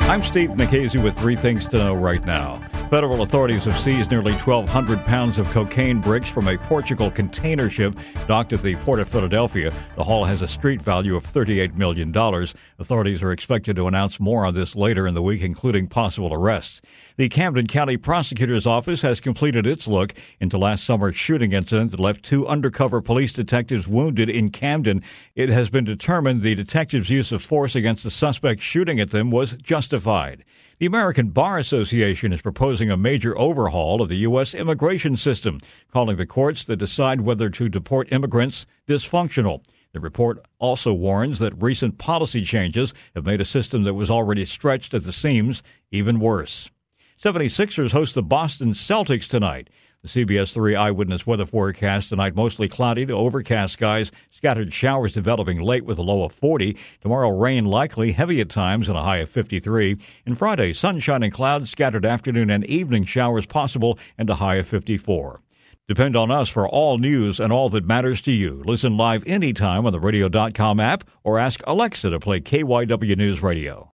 I'm Steve McKasey with 3 things to know right now. Federal authorities have seized nearly 1,200 pounds of cocaine bricks from a Portugal container ship docked at the Port of Philadelphia. The haul has a street value of $38 million. Authorities are expected to announce more on this later in the week, including possible arrests. The Camden County Prosecutor's Office has completed its look into last summer's shooting incident that left 2 undercover police detectives wounded in Camden. It has been determined the detectives' use of force against the suspect shooting at them was justified. The American Bar Association is proposing a major overhaul of the U.S. immigration system, calling the courts that decide whether to deport immigrants dysfunctional. The report also warns that recent policy changes have made a system that was already stretched at the seams even worse. 76ers host the Boston Celtics tonight. The CBS 3 eyewitness weather forecast tonight, mostly cloudy to overcast skies, scattered showers developing late with a low of 40. Tomorrow, rain likely, heavy at times, and a high of 53. And Friday, sunshine and clouds, scattered afternoon and evening showers possible, and a high of 54. Depend on us for all news and all that matters to you. Listen live anytime on the radio.com app or ask Alexa to play KYW News Radio.